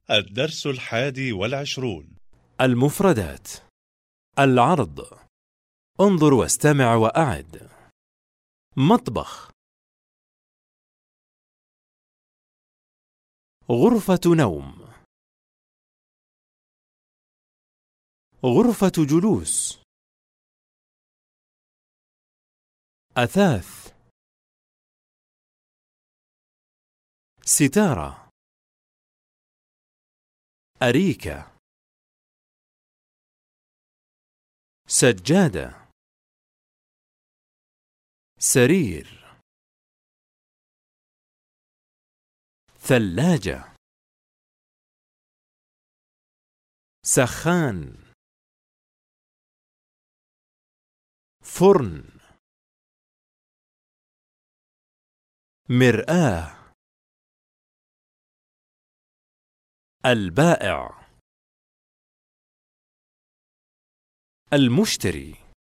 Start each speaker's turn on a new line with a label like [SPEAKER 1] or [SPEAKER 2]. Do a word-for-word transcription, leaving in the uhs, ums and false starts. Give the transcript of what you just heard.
[SPEAKER 1] الدرس الحادي والعشرون.
[SPEAKER 2] المفردات. العرض. انظر واستمع وأعد. مطبخ. غرفة نوم. غرفة جلوس. أثاث. ستارة. أريكة. سجادة. سرير. ثلاجة. سخان. فرن. مرآة. البائع. المشتري.